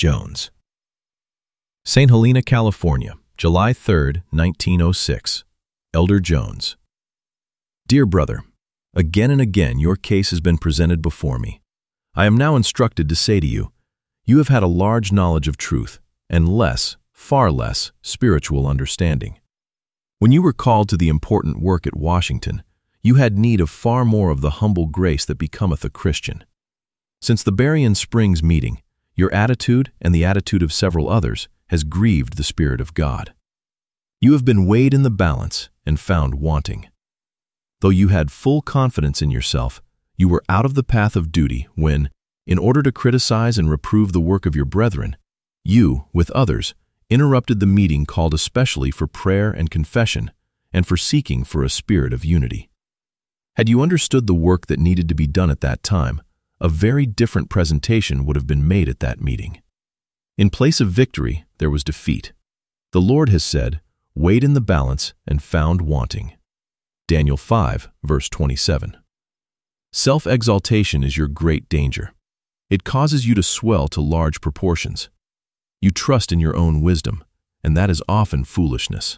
Jones. St. Helena, California, July 3, 1906. Elder Jones. Dear brother, again and again your case has been presented before me. I am now instructed to say to you, you have had a large knowledge of truth and less, far less, spiritual understanding. When you were called to the important work at Washington, you had need of far more of the humble grace that becometh a Christian. Since the Berrien Springs meeting, your attitude and the attitude of several others has grieved the Spirit of God. You have been weighed in the balance and found wanting. Though you had full confidence in yourself, you were out of the path of duty when, in order to criticize and reprove the work of your brethren, you, with others, interrupted the meeting called especially for prayer and confession and for seeking for a spirit of unity. Had you understood the work that needed to be done at that time, a very different presentation would have been made at that meeting. In place of victory, there was defeat. The Lord has said, weighed in the balance and found wanting. Daniel 5, verse 27. Self-exaltation is your great danger. It causes you to swell to large proportions. You trust in your own wisdom, and that is often foolishness.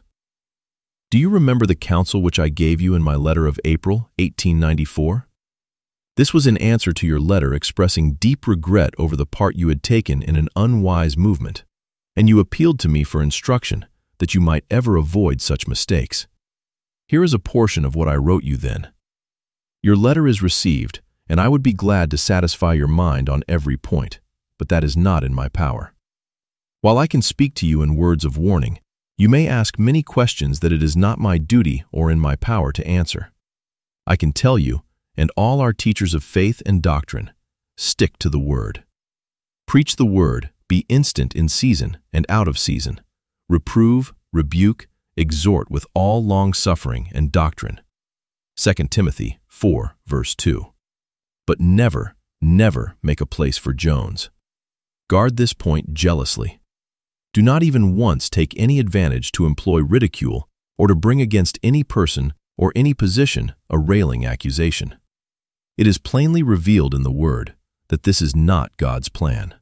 Do you remember the counsel which I gave you in my letter of April, 1894? This was in answer to your letter expressing deep regret over the part you had taken in an unwise movement, and you appealed to me for instruction that you might ever avoid such mistakes. Here is a portion of what I wrote you then. Your letter is received, and I would be glad to satisfy your mind on every point, but that is not in my power. While I can speak to you in words of warning, you may ask many questions that it is not my duty or in my power to answer. I can tell you, and all our teachers of faith and doctrine, stick to the word. Preach the word, be instant in season and out of season. Reprove, rebuke, exhort with all long-suffering and doctrine. 2 Timothy 4, verse 2. But never, never make a place for Jones. Guard this point jealously. Do not even once take any advantage to employ ridicule or to bring against any person or any position a railing accusation. It is plainly revealed in the Word that this is not God's plan.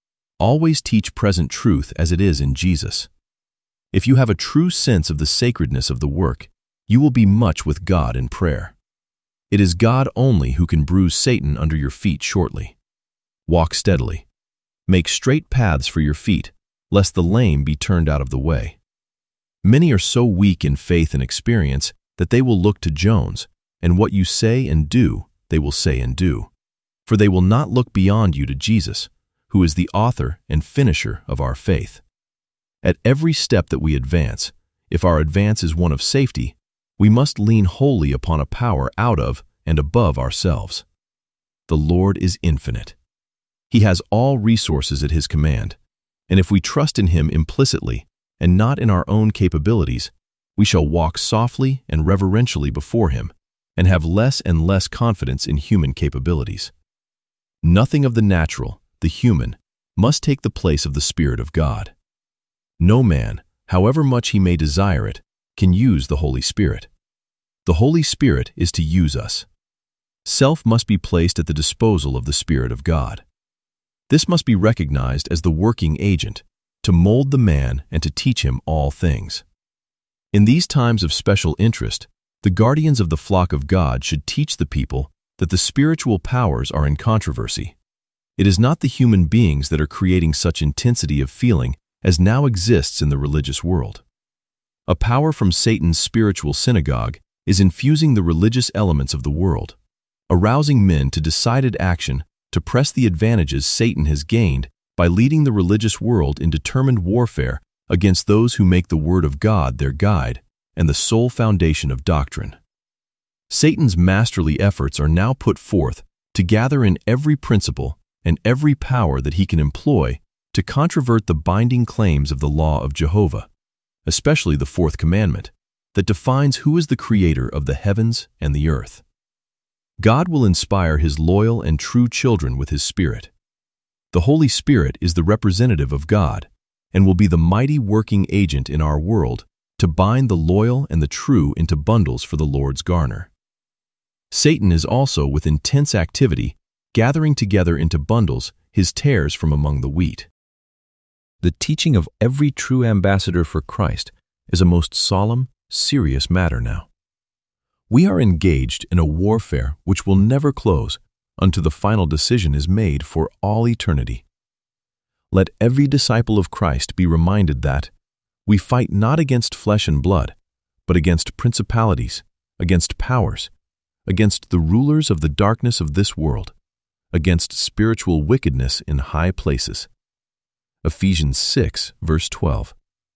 Always teach present truth as it is in Jesus. If you have a true sense of the sacredness of the work, you will be much with God in prayer. It is God only who can bruise Satan under your feet shortly. Walk steadily. Make straight paths for your feet, lest the lame be turned out of the way. Many are so weak in faith and experience that they will look to Jones, and what you say and do, they will say and do. For they will not look beyond you to Jesus, who is the author and finisher of our faith. At every step that we advance, if our advance is one of safety, we must lean wholly upon a power out of and above ourselves. The Lord is infinite. He has all resources at His command, and if we trust in Him implicitly and not in our own capabilities, we shall walk softly and reverentially before Him and have less and less confidence in human capabilities. Nothing of the natural, the human, must take the place of the Spirit of God. No man, however much he may desire it, can use the Holy Spirit. The Holy Spirit is to use us. Self must be placed at the disposal of the Spirit of God. This must be recognized as the working agent, to mold the man and to teach him all things. In these times of special interest, the guardians of the flock of God should teach the people that the spiritual powers are in controversy. It is not the human beings that are creating such intensity of feeling as now exists in the religious world. A power from Satan's spiritual synagogue is infusing the religious elements of the world, arousing men to decided action to press the advantages Satan has gained by leading the religious world in determined warfare against those who make the Word of God their guide and the sole foundation of doctrine. Satan's masterly efforts are now put forth to gather in every principle and every power that he can employ to controvert the binding claims of the law of Jehovah, especially the fourth commandment, that defines who is the creator of the heavens and the earth. God will inspire His loyal and true children with His Spirit. The Holy Spirit is the representative of God and will be the mighty working agent in our world to bind the loyal and the true into bundles for the Lord's garner. Satan is also with intense activity gathering together into bundles his tares from among the wheat. The teaching of every true ambassador for Christ is a most solemn, serious matter now. We are engaged in a warfare which will never close until the final decision is made for all eternity. Let every disciple of Christ be reminded that we fight not against flesh and blood, but against principalities, against powers, against the rulers of the darkness of this world, against spiritual wickedness in high places. Ephesians 6, verse 12.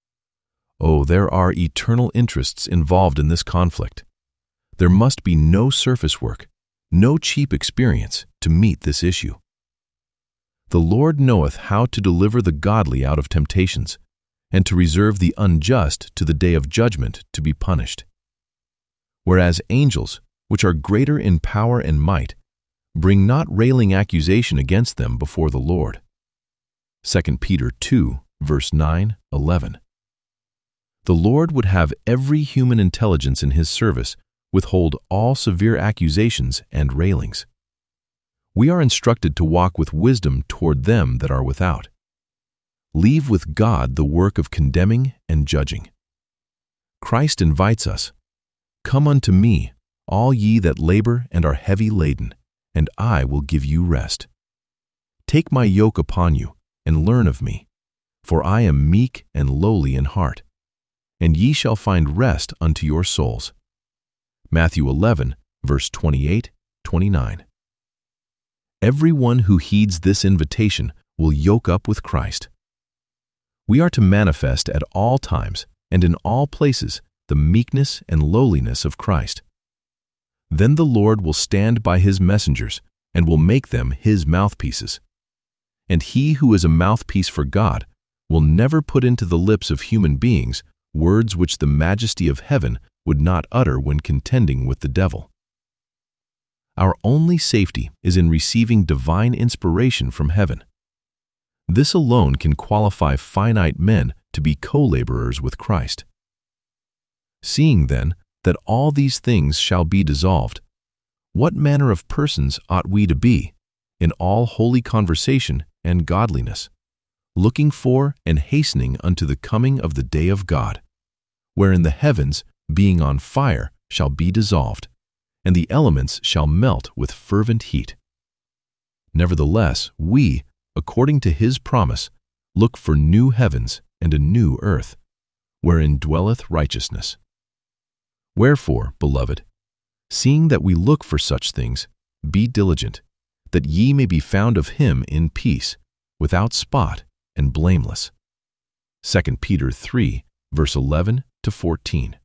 Oh, there are eternal interests involved in this conflict. There must be no surface work, no cheap experience to meet this issue. The Lord knoweth how to deliver the godly out of temptations, and to reserve the unjust to the day of judgment to be punished. Whereas angels, which are greater in power and might, bring not railing accusation against them before the Lord. 2 Peter 2, verse 9, 11. The Lord would have every human intelligence in His service withhold all severe accusations and railings. We are instructed to walk with wisdom toward them that are without. Leave with God the work of condemning and judging. Christ invites us, "Come unto me, all ye that labor and are heavy laden, and I will give you rest. Take my yoke upon you, and learn of me, for I am meek and lowly in heart, and ye shall find rest unto your souls." Matthew 11, verse 28, 29. Everyone who heeds this invitation will yoke up with Christ. We are to manifest at all times and in all places the meekness and lowliness of Christ. Then the Lord will stand by His messengers and will make them His mouthpieces. And he who is a mouthpiece for God will never put into the lips of human beings words which the majesty of heaven would not utter when contending with the devil. Our only safety is in receiving divine inspiration from heaven. This alone can qualify finite men to be co-laborers with Christ. Seeing then that all these things shall be dissolved, what manner of persons ought we to be, in all holy conversation and godliness, looking for and hastening unto the coming of the day of God, wherein the heavens, being on fire, shall be dissolved, and the elements shall melt with fervent heat. Nevertheless, we, according to His promise, look for new heavens and a new earth, wherein dwelleth righteousness. Wherefore, beloved, seeing that we look for such things, be diligent, that ye may be found of Him in peace, without spot and blameless. 2 Peter 3, verse 11 to 14.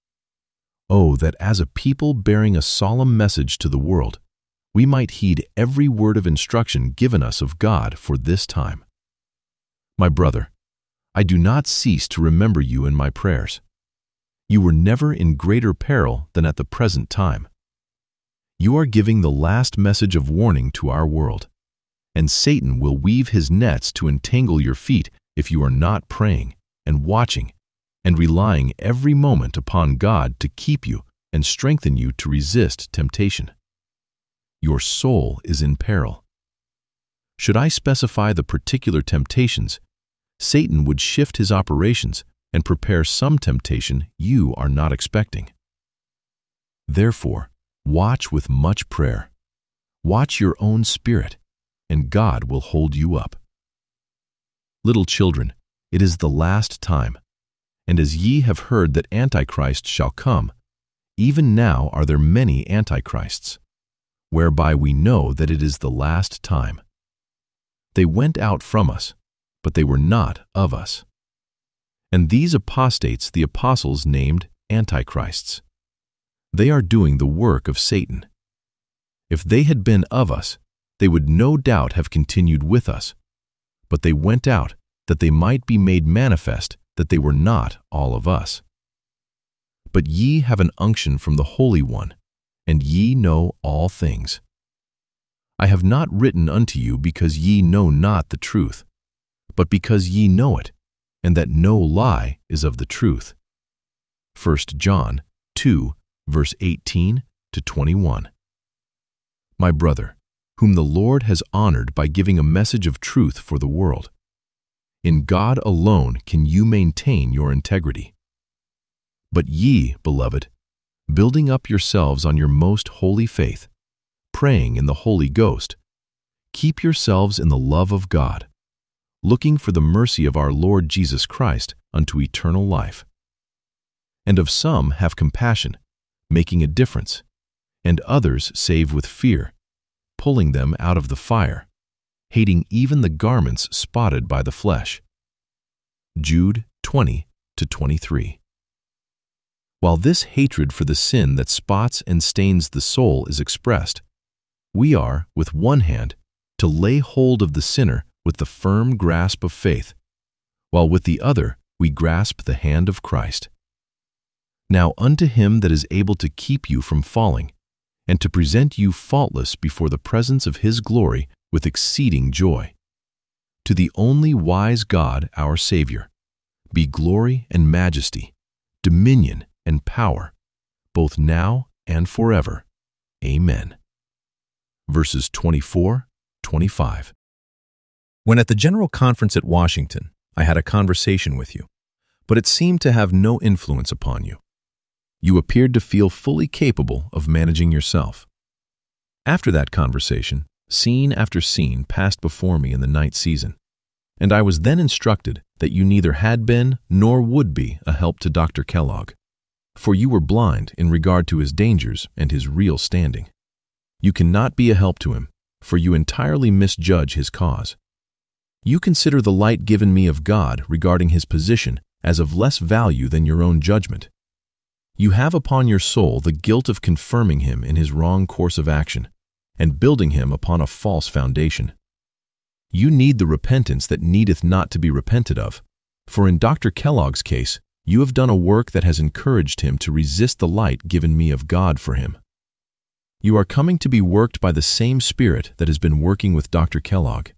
Oh, that as a people bearing a solemn message to the world, we might heed every word of instruction given us of God for this time. My brother, I do not cease to remember you in my prayers. You were never in greater peril than at the present time. You are giving the last message of warning to our world, and Satan will weave his nets to entangle your feet if you are not praying and watching and relying every moment upon God to keep you and strengthen you to resist temptation. Your soul is in peril. Should I specify the particular temptations, Satan would shift his operations and prepare some temptation you are not expecting. Therefore, watch with much prayer. Watch your own spirit, and God will hold you up. Little children, it is the last time, and as ye have heard that Antichrist shall come, even now are there many Antichrists, whereby we know that it is the last time. They went out from us, but they were not of us. And these apostates the apostles named Antichrists. They are doing the work of Satan. If they had been of us, they would no doubt have continued with us, but they went out that they might be made manifest that they were not all of us. But ye have an unction from the Holy One, and ye know all things. I have not written unto you because ye know not the truth, but because ye know it, and that no lie is of the truth. 1 John 2, verse 18 to 21. My brother, whom the Lord has honored by giving a message of truth for the world. In God alone can you maintain your integrity. But ye, beloved, building up yourselves on your most holy faith, praying in the Holy Ghost, keep yourselves in the love of God, looking for the mercy of our Lord Jesus Christ unto eternal life. And of some have compassion, making a difference, and others save with fear, pulling them out of the fire, hating even the garments spotted by the flesh. Jude 20-23. While this hatred for the sin that spots and stains the soul is expressed, we are, with one hand, to lay hold of the sinner with the firm grasp of faith, while with the other we grasp the hand of Christ. Now unto him that is able to keep you from falling, and to present you faultless before the presence of his glory with exceeding joy. To the only wise God, our Savior, be glory and majesty, dominion and power, both now and forever. Amen. Verses 24-25. When at the General Conference at Washington, I had a conversation with you, but it seemed to have no influence upon you. You appeared to feel fully capable of managing yourself. After that conversation, scene after scene passed before me in the night season, and I was then instructed that you neither had been nor would be a help to Dr. Kellogg, for you were blind in regard to his dangers and his real standing. You cannot be a help to him, for you entirely misjudge his cause. You consider the light given me of God regarding his position as of less value than your own judgment. You have upon your soul the guilt of confirming him in his wrong course of action and building him upon a false foundation. You need the repentance that needeth not to be repented of, for in Dr. Kellogg's case, you have done a work that has encouraged him to resist the light given me of God for him. You are coming to be worked by the same Spirit that has been working with Dr. Kellogg.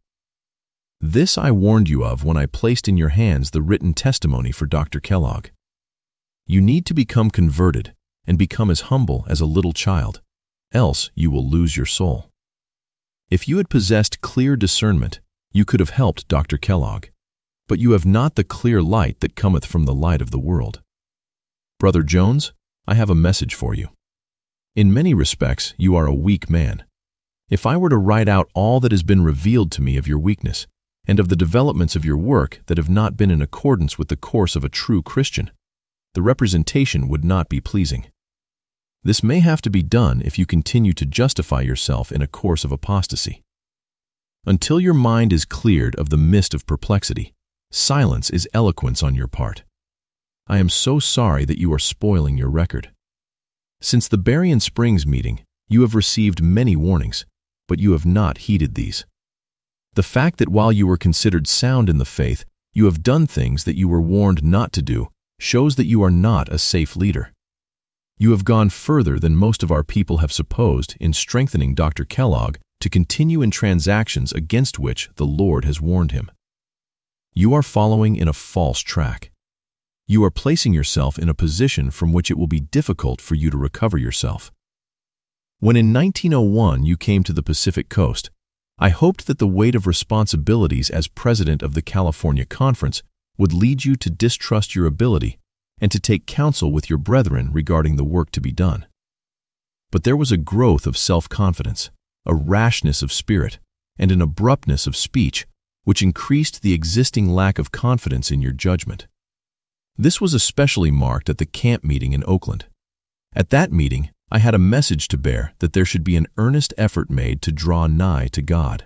This I warned you of when I placed in your hands the written testimony for Dr. Kellogg. You need to become converted and become as humble as a little child, else you will lose your soul. If you had possessed clear discernment, you could have helped Dr. Kellogg, but you have not the clear light that cometh from the light of the world. Brother Jones, I have a message for you. In many respects, you are a weak man. If I were to write out all that has been revealed to me of your weakness and of the developments of your work that have not been in accordance with the course of a true Christian, the representation would not be pleasing. This may have to be done if you continue to justify yourself in a course of apostasy. Until your mind is cleared of the mist of perplexity, silence is eloquence on your part. I am so sorry that you are spoiling your record. Since the Berrien Springs meeting, you have received many warnings, but you have not heeded these. The fact that while you were considered sound in the faith, you have done things that you were warned not to do shows that you are not a safe leader. You have gone further than most of our people have supposed in strengthening Dr. Kellogg to continue in transactions against which the Lord has warned him. You are following in a false track. You are placing yourself in a position from which it will be difficult for you to recover yourself. When in 1901 you came to the Pacific Coast, I hoped that the weight of responsibilities as president of the California Conference would lead you to distrust your ability and to take counsel with your brethren regarding the work to be done. But there was a growth of self-confidence, a rashness of spirit, and an abruptness of speech which increased the existing lack of confidence in your judgment. This was especially marked at the camp meeting in Oakland. At that meeting, I had a message to bear that there should be an earnest effort made to draw nigh to God.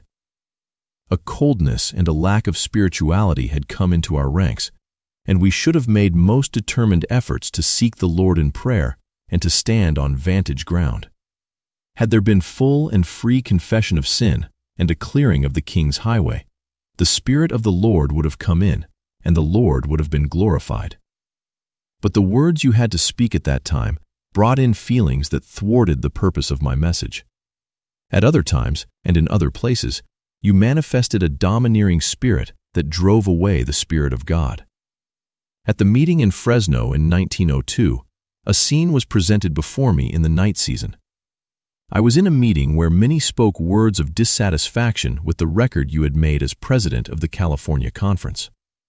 A coldness and a lack of spirituality had come into our ranks, and we should have made most determined efforts to seek the Lord in prayer and to stand on vantage ground. Had there been full and free confession of sin and a clearing of the King's highway, the Spirit of the Lord would have come in, and the Lord would have been glorified. But the words you had to speak at that time brought in feelings that thwarted the purpose of my message. At other times, and in other places, you manifested a domineering spirit that drove away the Spirit of God. At the meeting in Fresno in 1902, a scene was presented before me in the night season. I was in a meeting where many spoke words of dissatisfaction with the record you had made as president of the California Conference.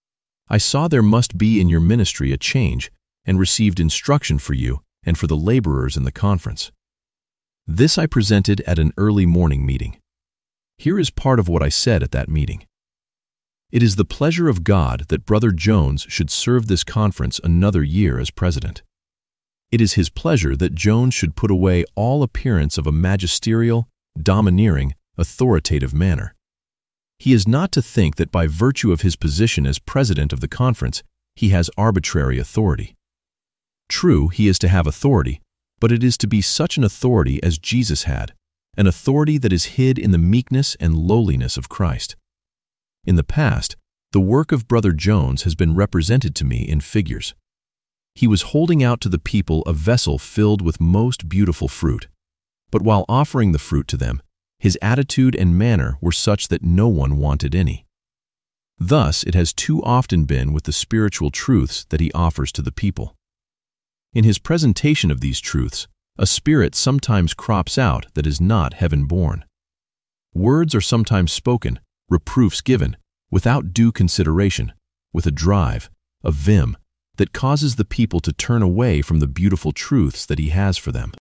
I saw there must be in your ministry a change, and received instruction for you and for the laborers in the conference. This I presented at an early morning meeting. Here is part of what I said at that meeting. It is the pleasure of God that Brother Jones should serve this conference another year as president. It is his pleasure that Jones should put away all appearance of a magisterial, domineering, authoritative manner. He is not to think that by virtue of his position as president of the conference, he has arbitrary authority. True, he is to have authority, but it is to be such an authority as Jesus had, an authority that is hid in the meekness and lowliness of Christ. In the past, the work of Brother Jones has been represented to me in figures. He was holding out to the people a vessel filled with most beautiful fruit, but while offering the fruit to them, his attitude and manner were such that no one wanted any. Thus it has too often been with the spiritual truths that he offers to the people. In his presentation of these truths, a spirit sometimes crops out that is not heaven-born. Words are sometimes spoken, reproofs given, without due consideration, with a drive, a vim, that causes the people to turn away from the beautiful truths that he has for them.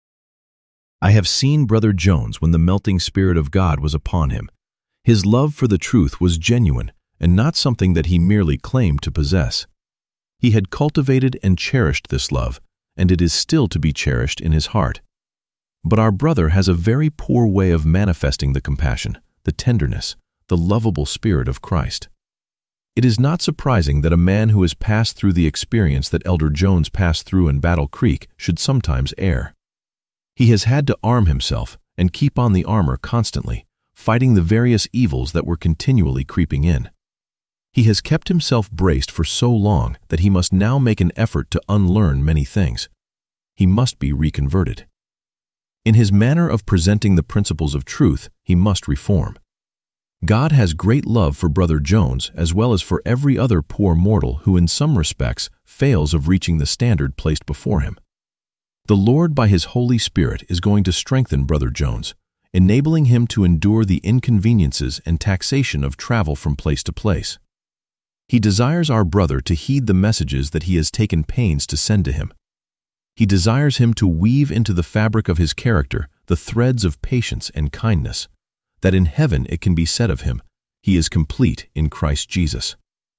I have seen Brother Jones when the melting Spirit of God was upon him. His love for the truth was genuine and not something that he merely claimed to possess. He had cultivated and cherished this love, and it is still to be cherished in his heart. But our brother has a very poor way of manifesting the compassion, the tenderness, the lovable Spirit of Christ. It is not surprising that a man who has passed through the experience that Elder Jones passed through in Battle Creek should sometimes err. He has had to arm himself and keep on the armor constantly, fighting the various evils that were continually creeping in. He has kept himself braced for so long that he must now make an effort to unlearn many things. He must be reconverted. In his manner of presenting the principles of truth, he must reform. God has great love for Brother Jones as well as for every other poor mortal who in some respects fails of reaching the standard placed before him. The Lord by His Holy Spirit is going to strengthen Brother Jones, enabling him to endure the inconveniences and taxation of travel from place to place. He desires our brother to heed the messages that he has taken pains to send to him. He desires him to weave into the fabric of his character the threads of patience and kindness, that in heaven it can be said of him, he is complete in Christ Jesus.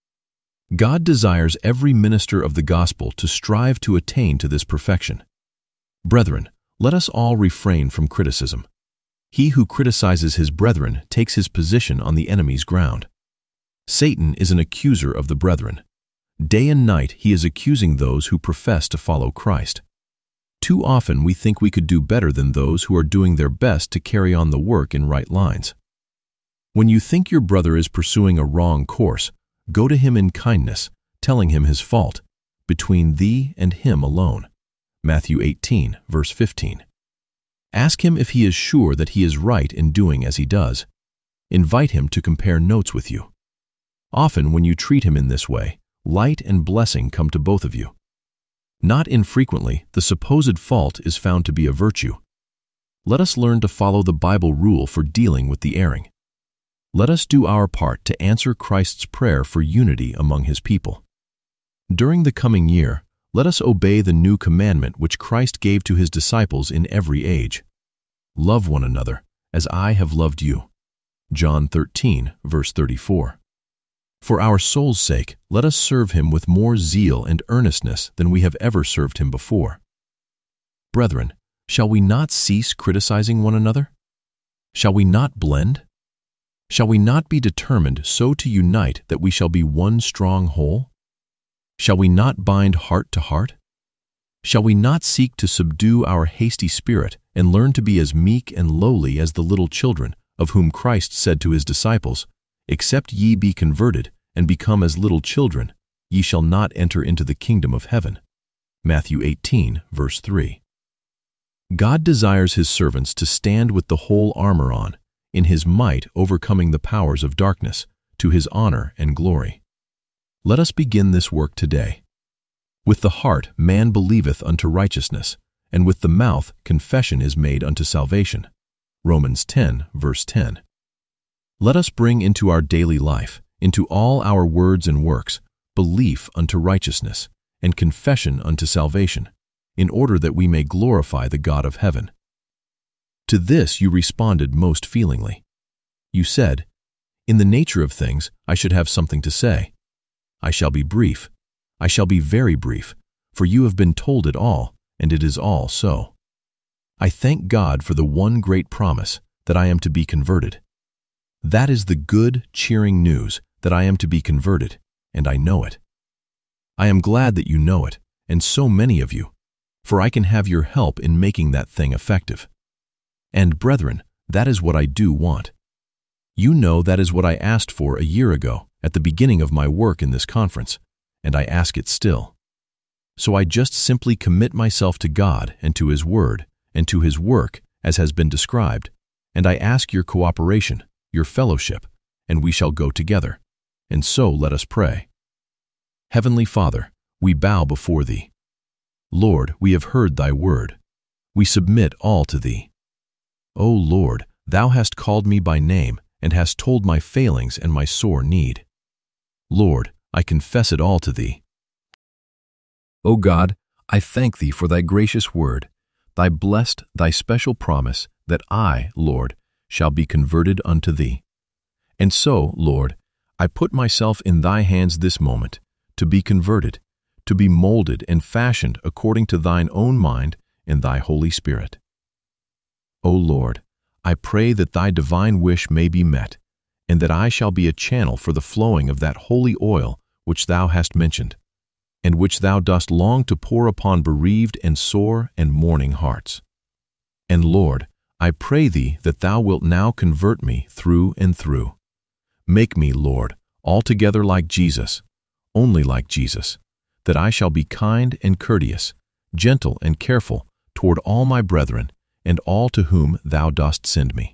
God desires every minister of the gospel to strive to attain to this perfection. Brethren, let us all refrain from criticism. He who criticizes his brethren takes his position on the enemy's ground. Satan is an accuser of the brethren. Day and night he is accusing those who profess to follow Christ. Too often we think we could do better than those who are doing their best to carry on the work in right lines. When you think your brother is pursuing a wrong course, go to him in kindness, telling him his fault, between thee and him alone. Matthew 18, verse 15. Ask him if he is sure that he is right in doing as he does. Invite him to compare notes with you. Often when you treat him in this way, light and blessing come to both of you. Not infrequently, the supposed fault is found to be a virtue. Let us learn to follow the Bible rule for dealing with the erring. Let us do our part to answer Christ's prayer for unity among His people. During the coming year, let us obey the new commandment which Christ gave to His disciples in every age. Love one another, as I have loved you. John 13, verse 34. For our soul's sake, let us serve Him with more zeal and earnestness than we have ever served Him before. Brethren, shall we not cease criticizing one another? Shall we not blend? Shall we not be determined so to unite that we shall be one strong whole? Shall we not bind heart to heart? Shall we not seek to subdue our hasty spirit and learn to be as meek and lowly as the little children, of whom Christ said to His disciples, Except ye be converted and become as little children, ye shall not enter into the kingdom of heaven. Matthew 18, verse 3. God desires His servants to stand with the whole armor on, in His might overcoming the powers of darkness, to His honor and glory. Let us begin this work today. With the heart man believeth unto righteousness, and with the mouth confession is made unto salvation. Romans 10, verse 10. Let us bring into our daily life, into all our words and works, belief unto righteousness, and confession unto salvation, in order that we may glorify the God of heaven. To this you responded most feelingly. You said, "In the nature of things, I should have something to say. I shall be brief. I shall be very brief, for you have been told it all, and it is all so. I thank God for the one great promise, that I am to be converted. That is the good, cheering news, that I am to be converted, and I know it. I am glad that you know it, and so many of you, for I can have your help in making that thing effective. And brethren, that is what I do want. You know that is what I asked for a year ago, at the beginning of my work in this conference, and I ask it still. So I just simply commit myself to God and to His Word and to His work as has been described, and I ask your cooperation, your fellowship, and we shall go together. And so let us pray. Heavenly Father, we bow before Thee. Lord, we have heard Thy word. We submit all to Thee. O Lord, Thou hast called me by name and hast told my failings and my sore need. Lord, I confess it all to Thee. O God, I thank Thee for Thy gracious word, Thy blessed, Thy special promise that I, Lord, shall be converted unto Thee. And so, Lord, I put myself in Thy hands this moment, to be converted, to be molded and fashioned according to Thine own mind and Thy Holy Spirit. O Lord, I pray that Thy divine wish may be met, and that I shall be a channel for the flowing of that holy oil which Thou hast mentioned, and which Thou dost long to pour upon bereaved and sore and mourning hearts. And Lord, I pray Thee that Thou wilt now convert me through and through. Make me, Lord, altogether like Jesus, only like Jesus, that I shall be kind and courteous, gentle and careful toward all my brethren and all to whom Thou dost send me.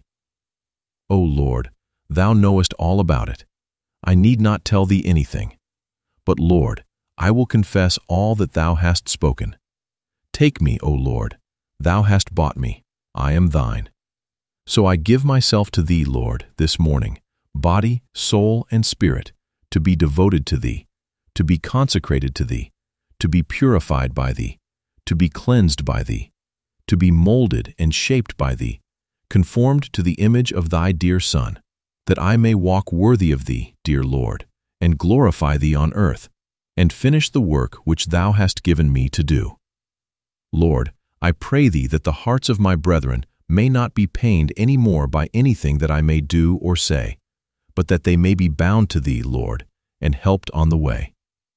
O Lord, Thou knowest all about it. I need not tell Thee anything. But Lord, I will confess all that Thou hast spoken. Take me, O Lord, Thou hast bought me, I am Thine. So I give myself to Thee, Lord, this morning, body, soul, and spirit, to be devoted to Thee, to be consecrated to Thee, to be purified by Thee, to be cleansed by Thee, to be molded and shaped by Thee, conformed to the image of Thy dear Son, that I may walk worthy of Thee, dear Lord, and glorify Thee on earth, and finish the work which Thou hast given me to do. Lord, I pray Thee that the hearts of my brethren may not be pained any more by anything that I may do or say, but that they may be bound to Thee, Lord, and helped on the way.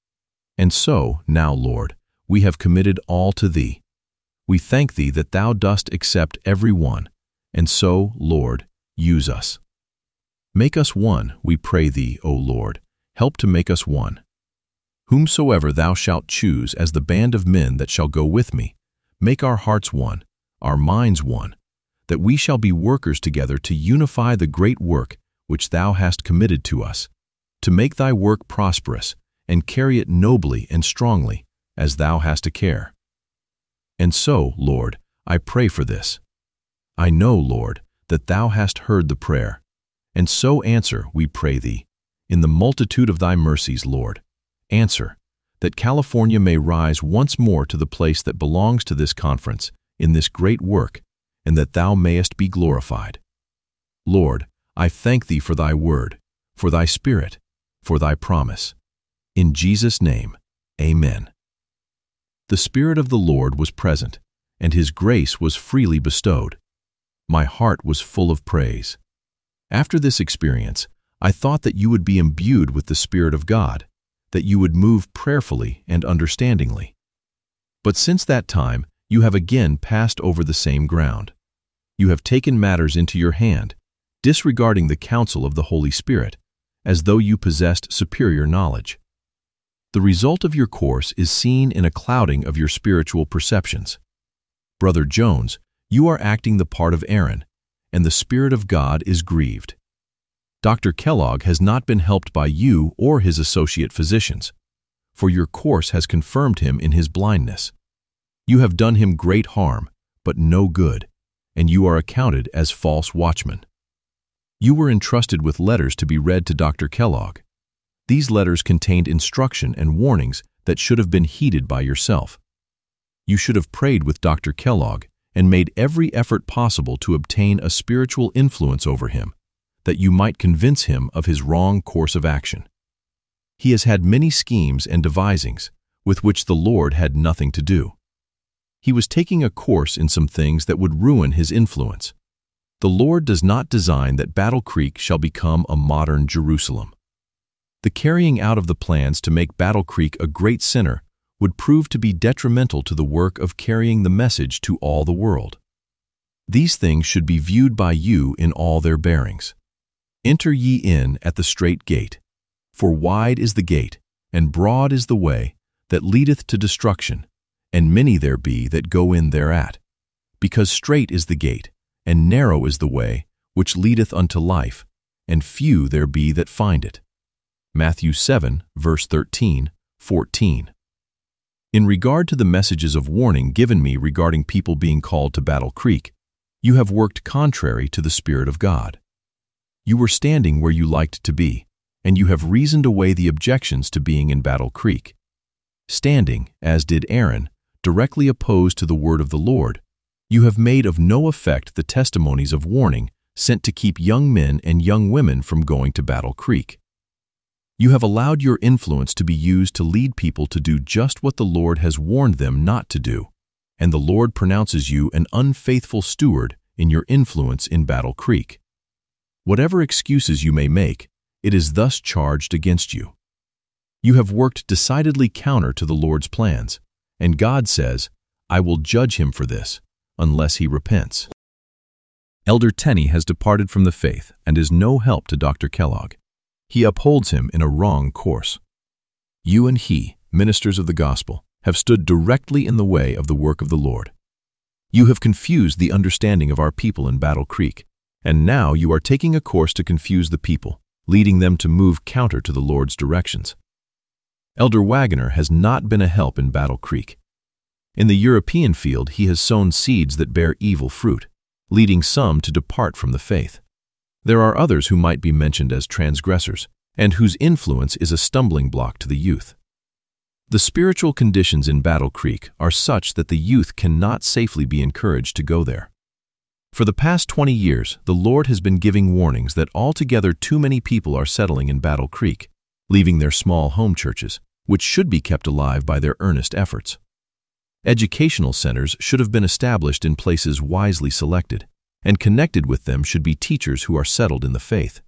And so, now, Lord, we have committed all to Thee. We thank Thee that Thou dost accept every one, and so, Lord, use us. Make us one, we pray Thee, O Lord, help to make us one. Whomsoever Thou shalt choose as the band of men that shall go with me, make our hearts one, our minds one, that we shall be workers together to unify the great work which Thou hast committed to us, to make Thy work prosperous and carry it nobly and strongly, as Thou hast a care. And so, Lord, I pray for this. I know, Lord, that Thou hast heard the prayer, and so answer, we pray Thee, in the multitude of Thy mercies, Lord. Answer, that California may rise once more to the place that belongs to this conference in this great work, and that Thou mayest be glorified. Lord, I thank Thee for Thy word, for Thy Spirit, for Thy promise. In Jesus' name, amen. The Spirit of the Lord was present, and His grace was freely bestowed. My heart was full of praise. After this experience, I thought that you would be imbued with the Spirit of God, that you would move prayerfully and understandingly. But since that time, you have again passed over the same ground. You have taken matters into your hand, disregarding the counsel of the Holy Spirit, as though you possessed superior knowledge. The result of your course is seen in a clouding of your spiritual perceptions. Brother Jones, you are acting the part of Aaron, and the Spirit of God is grieved. Dr. Kellogg has not been helped by you or his associate physicians, for your course has confirmed him in his blindness. You have done him great harm, but no good, and you are accounted as false watchmen. You were entrusted with letters to be read to Dr. Kellogg. These letters contained instruction and warnings that should have been heeded by yourself. You should have prayed with Dr. Kellogg and made every effort possible to obtain a spiritual influence over him, that you might convince him of his wrong course of action. He has had many schemes and devisings with which the Lord had nothing to do. He was taking a course in some things that would ruin his influence. The Lord does not design that Battle Creek shall become a modern Jerusalem. The carrying out of the plans to make Battle Creek a great center would prove to be detrimental to the work of carrying the message to all the world. These things should be viewed by you in all their bearings. Enter ye in at the strait gate, for wide is the gate, and broad is the way that leadeth to destruction, and many there be that go in thereat. Because strait is the gate, and narrow is the way which leadeth unto life, and few there be that find it. Matthew 7, verse 13, 14. In regard to the messages of warning given me regarding people being called to Battle Creek, you have worked contrary to the Spirit of God. You were standing where you liked to be, and you have reasoned away the objections to being in Battle Creek. Standing, as did Aaron, directly opposed to the word of the Lord, you have made of no effect the testimonies of warning sent to keep young men and young women from going to Battle Creek. You have allowed your influence to be used to lead people to do just what the Lord has warned them not to do, and the Lord pronounces you an unfaithful steward in your influence in Battle Creek. Whatever excuses you may make, it is thus charged against you. You have worked decidedly counter to the Lord's plans, and God says, I will judge him for this, unless he repents. Elder Tenney has departed from the faith and is no help to Dr. Kellogg. He upholds him in a wrong course. You and he, ministers of the gospel, have stood directly in the way of the work of the Lord. You have confused the understanding of our people in Battle Creek, and now you are taking a course to confuse the people, leading them to move counter to the Lord's directions. Elder Wagoner has not been a help in Battle Creek. In the European field, he has sown seeds that bear evil fruit, leading some to depart from the faith. There are others who might be mentioned as transgressors, and whose influence is a stumbling block to the youth. The spiritual conditions in Battle Creek are such that the youth cannot safely be encouraged to go there. For the past 20 years, the Lord has been giving warnings that altogether too many people are settling in Battle Creek, leaving their small home churches, which should be kept alive by their earnest efforts. Educational centers should have been established in places wisely selected, and connected with them should be teachers who are settled in the faith.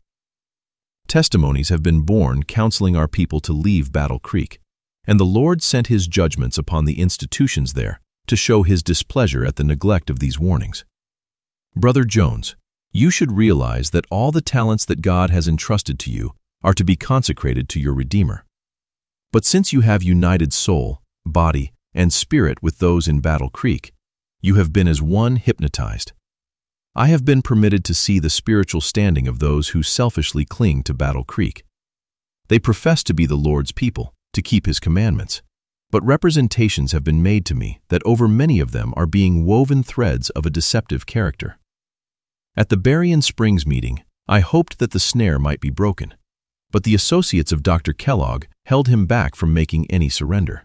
Testimonies have been borne counseling our people to leave Battle Creek, and the Lord sent his judgments upon the institutions there to show his displeasure at the neglect of these warnings. Brother Jones, you should realize that all the talents that God has entrusted to you are to be consecrated to your Redeemer. But since you have united soul, body, and spirit with those in Battle Creek, you have been as one hypnotized. I have been permitted to see the spiritual standing of those who selfishly cling to Battle Creek. They profess to be the Lord's people, to keep his commandments, but representations have been made to me that over many of them are being woven threads of a deceptive character. At the Berrien Springs meeting, I hoped that the snare might be broken, but the associates of Dr. Kellogg held him back from making any surrender.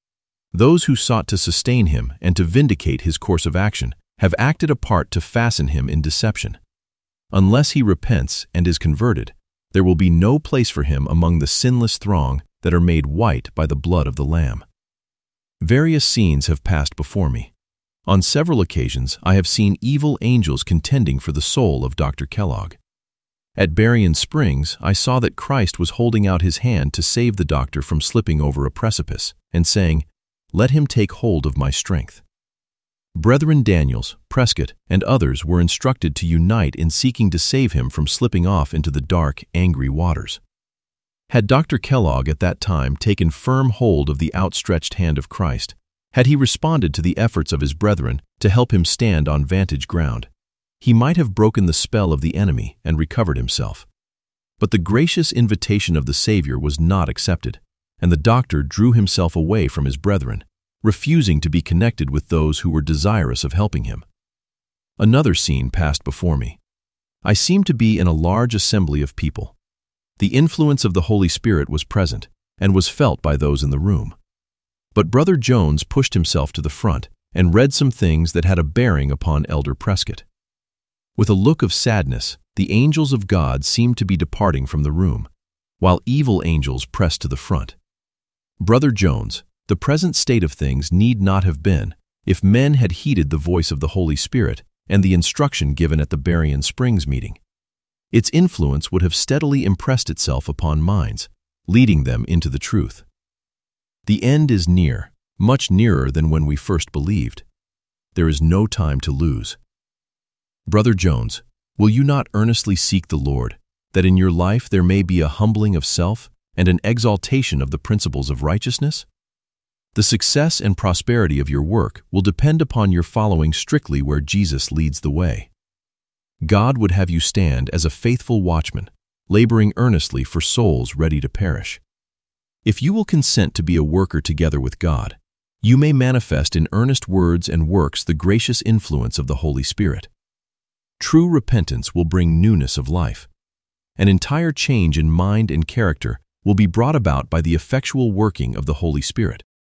Those who sought to sustain him and to vindicate his course of action have acted a part to fasten him in deception. Unless he repents and is converted, there will be no place for him among the sinless throng that are made white by the blood of the Lamb. Various scenes have passed before me. On several occasions, I have seen evil angels contending for the soul of Dr. Kellogg. At Berrien Springs, I saw that Christ was holding out his hand to save the doctor from slipping over a precipice and saying, "Let him take hold of my strength." Brethren Daniels, Prescott, and others were instructed to unite in seeking to save him from slipping off into the dark, angry waters. Had Dr. Kellogg at that time taken firm hold of the outstretched hand of Christ, had he responded to the efforts of his brethren to help him stand on vantage ground, he might have broken the spell of the enemy and recovered himself. But the gracious invitation of the Savior was not accepted, and the doctor drew himself away from his brethren, refusing to be connected with those who were desirous of helping him. Another scene passed before me. I seemed to be in a large assembly of people. The influence of the Holy Spirit was present and was felt by those in the room. But Brother Jones pushed himself to the front and read some things that had a bearing upon Elder Prescott. With a look of sadness, the angels of God seemed to be departing from the room, while evil angels pressed to the front. Brother Jones, the present state of things need not have been if men had heeded the voice of the Holy Spirit and the instruction given at the Berrien Springs meeting. Its influence would have steadily impressed itself upon minds, leading them into the truth. The end is near, much nearer than when we first believed. There is no time to lose. Brother Jones, will you not earnestly seek the Lord, that in your life there may be a humbling of self and an exaltation of the principles of righteousness? The success and prosperity of your work will depend upon your following strictly where Jesus leads the way. God would have you stand as a faithful watchman, laboring earnestly for souls ready to perish. If you will consent to be a worker together with God, you may manifest in earnest words and works the gracious influence of the Holy Spirit. True repentance will bring newness of life. An entire change in mind and character will be brought about by the effectual working of the Holy Spirit.